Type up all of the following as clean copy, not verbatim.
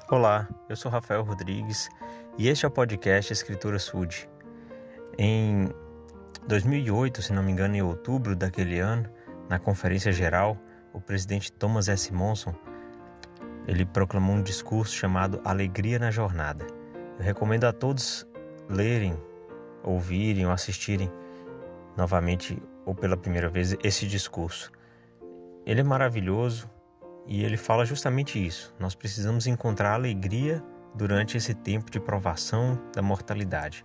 Olá, eu sou Rafael Rodrigues e este é o podcast Escrituras Food. Em 2008, se não me engano, em outubro daquele ano, na Conferência Geral, o presidente Thomas S. Monson, ele proclamou um discurso chamado Alegria na Jornada. Eu recomendo a todos lerem, ouvirem ou assistirem novamente ou pela primeira vez esse discurso. Ele é maravilhoso e ele fala justamente isso. Nós precisamos encontrar alegria durante esse tempo de provação da mortalidade.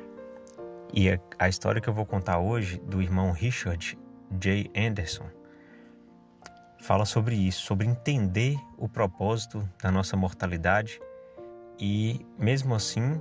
E a história que eu vou contar hoje do irmão Richard J. Anderson fala sobre isso, sobre entender o propósito da nossa mortalidade e, mesmo assim,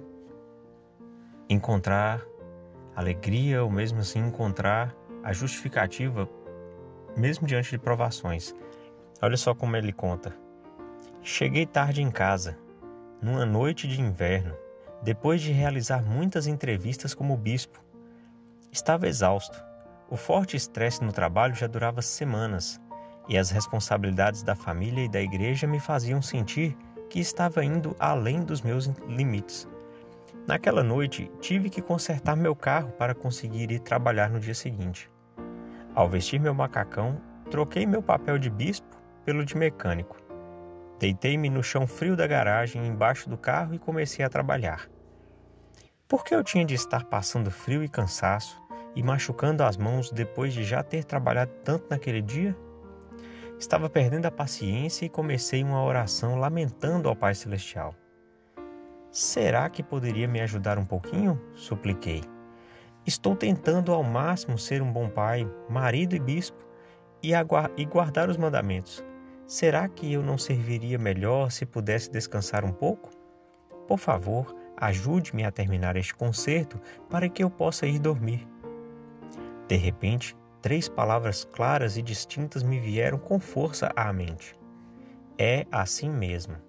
encontrar alegria ou mesmo assim encontrar a justificativa mesmo diante de provações. Olha só como ele conta. Cheguei tarde em casa, numa noite de inverno, depois de realizar muitas entrevistas como bispo. Estava exausto. O forte estresse no trabalho já durava semanas e as responsabilidades da família e da igreja me faziam sentir que estava indo além dos meus limites. Naquela noite, tive que consertar meu carro para conseguir ir trabalhar no dia seguinte. Ao vestir meu macacão, troquei meu papel de bispo pelo de mecânico. Deitei-me no chão frio da garagem embaixo do carro e comecei a trabalhar. Por que eu tinha de estar passando frio e cansaço e machucando as mãos depois de já ter trabalhado tanto naquele dia? Estava perdendo a paciência e comecei uma oração lamentando ao Pai Celestial. Será que poderia me ajudar um pouquinho? Supliquei. Estou tentando ao máximo ser um bom pai, marido e bispo e guardar os mandamentos. Será que eu não serviria melhor se pudesse descansar um pouco? Por favor, ajude-me a terminar este concerto para que eu possa ir dormir. De repente, 3 palavras claras e distintas me vieram com força à mente. É assim mesmo.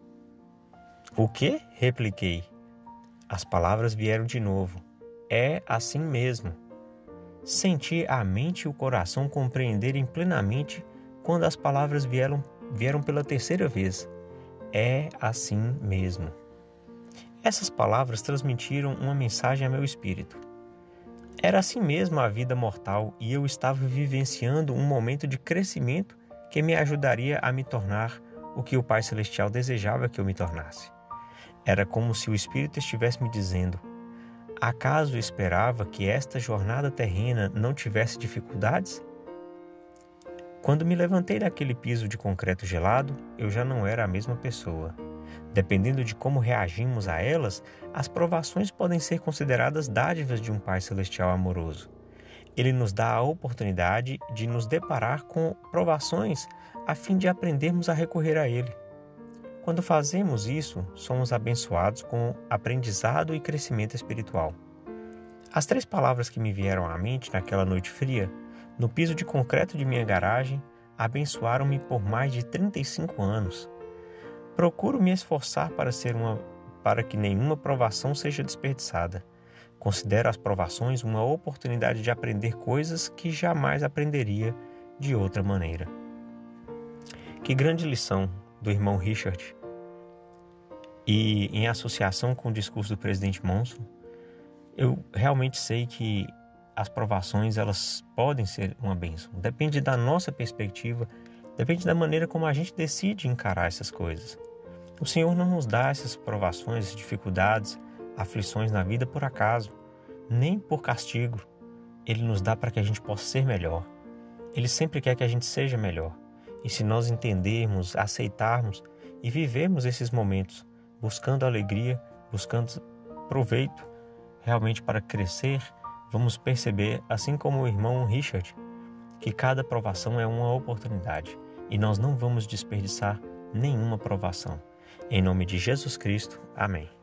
O quê? Repliquei. As palavras vieram de novo. É assim mesmo. Senti a mente e o coração compreenderem plenamente quando as palavras vieram pela terceira vez. É assim mesmo. Essas palavras transmitiram uma mensagem a meu espírito. Era assim mesmo a vida mortal e eu estava vivenciando um momento de crescimento que me ajudaria a me tornar o que o Pai Celestial desejava que eu me tornasse. Era como se o Espírito estivesse me dizendo: acaso esperava que esta jornada terrena não tivesse dificuldades? Quando me levantei daquele piso de concreto gelado, eu já não era a mesma pessoa. Dependendo de como reagimos a elas, as provações podem ser consideradas dádivas de um Pai Celestial amoroso. Ele nos dá a oportunidade de nos deparar com provações a fim de aprendermos a recorrer a Ele. Quando fazemos isso, somos abençoados com aprendizado e crescimento espiritual. As 3 palavras que me vieram à mente naquela noite fria, no piso de concreto de minha garagem, abençoaram-me por mais de 35 anos. Procuro me esforçar para que nenhuma provação seja desperdiçada. Considero as provações uma oportunidade de aprender coisas que jamais aprenderia de outra maneira. Que grande lição do irmão Richard! E em associação com o discurso do presidente Monson, eu realmente sei que as provações elas podem ser uma bênção. Depende da nossa perspectiva, depende da maneira como a gente decide encarar essas coisas. O Senhor não nos dá essas provações, dificuldades, aflições na vida por acaso, nem por castigo. Ele nos dá para que a gente possa ser melhor. Ele sempre quer que a gente seja melhor. E se nós entendermos, aceitarmos e vivermos esses momentos, buscando alegria, buscando proveito, realmente para crescer, vamos perceber, assim como o irmão Richard, que cada provação é uma oportunidade e nós não vamos desperdiçar nenhuma provação. Em nome de Jesus Cristo, amém.